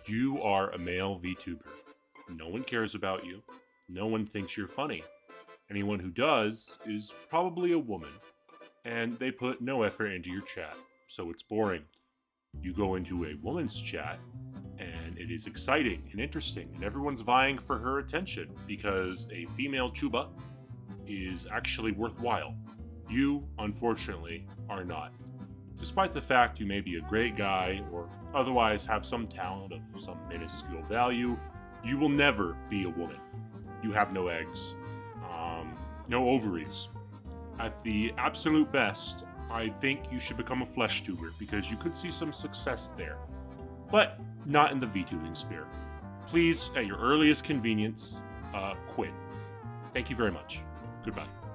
You are a male VTuber. No one cares about you. No one thinks you're funny. Anyone who does is probably a woman, and they put no effort into your chat, so it's boring. You go into a woman's chat, and it is exciting and interesting, and everyone's vying for her attention because a female Chuba is actually worthwhile. You, unfortunately, are not. Despite the fact you may be a great guy or otherwise have some talent of some minuscule value, you will never be a woman. You have no eggs, no ovaries. At the absolute best, I think you should become a flesh tuber because you could see some success there. But not in the VTubing sphere. Please, at your earliest convenience, quit. Thank you very much. Goodbye.